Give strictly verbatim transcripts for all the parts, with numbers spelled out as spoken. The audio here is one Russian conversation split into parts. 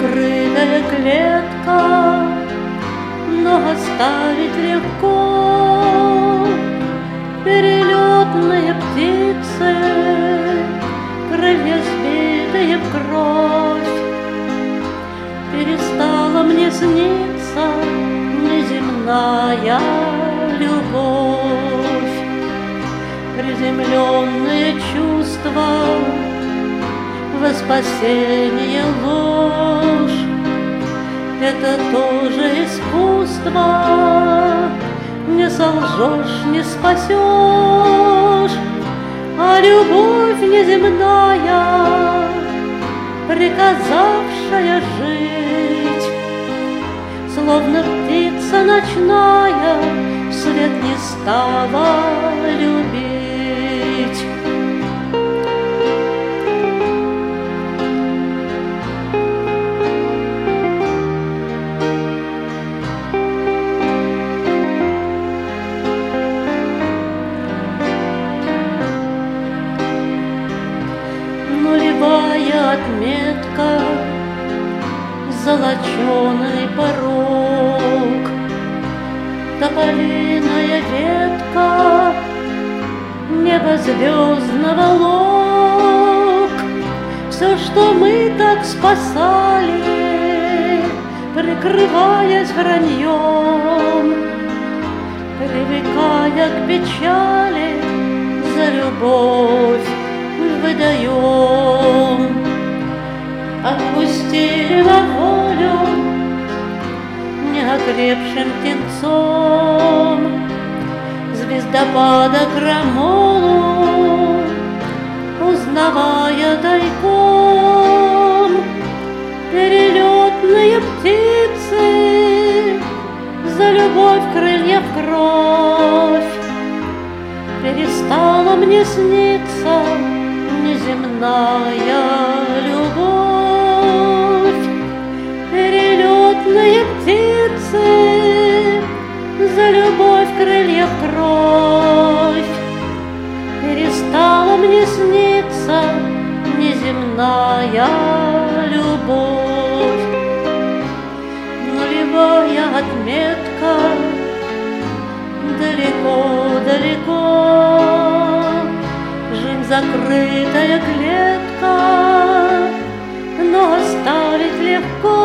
закрытая клетка, но оставить легко. Перелетные птицы, крылья сбитые в кровь. Перестала мне сниться неземная любовь. Приземленные чувства, во спасение ложь. Это тоже искусство, не солжешь, не спасешь. А любовь неземная, приказавшая жить, словно птица ночная, вслед не стала любить. Нулевая отметка, золоченый порог, тополиная ветка, небо звездного лог. Все, что мы так спасали, прикрываясь враньем, привыкая к печали, за любовь выдаем. Отпустили на волю неокрепшим птенцом звездопада крамолу, узнавая тайком. Перелетные птицы, за любовь крылья в кровь. Перестала мне сниться неземная любовь. Перелетные птицы, за любовь крылья в кровь. Перестала мне сниться неземная любовь. Нулевая отметка, далеко-далеко, жизнь закрытая клетка, но оставить легко.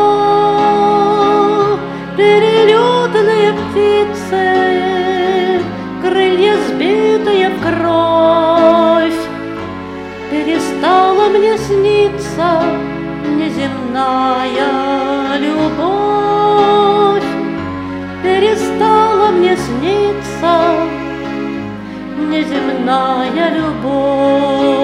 Перелетные птицы, крылья сбитые в кровь. Перестала мне сниться неземная любовь. Перестала мне сниться неземная любовь.